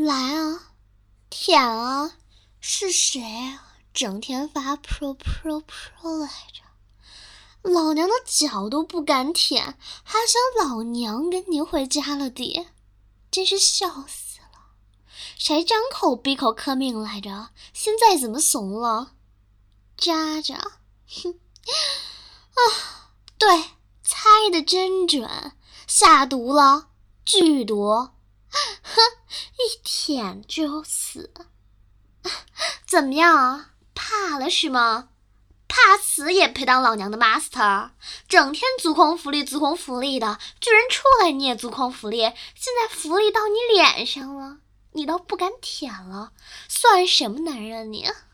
来啊，舔啊，是谁啊？整天发 pro 来着，老娘的脚都不敢舔，还想老娘跟你回家了的，真是笑死了！谁张口闭口克命来着？现在怎么怂了？渣渣，哼啊！对，猜得真准，下毒了，剧毒，哼，一舔就死。怎么样啊？怕了是吗？怕死也配当老娘的 master？ 整天足控福利的，居然出来你也足控福利，现在福利到你脸上了，你都不敢舔了，算什么男人你？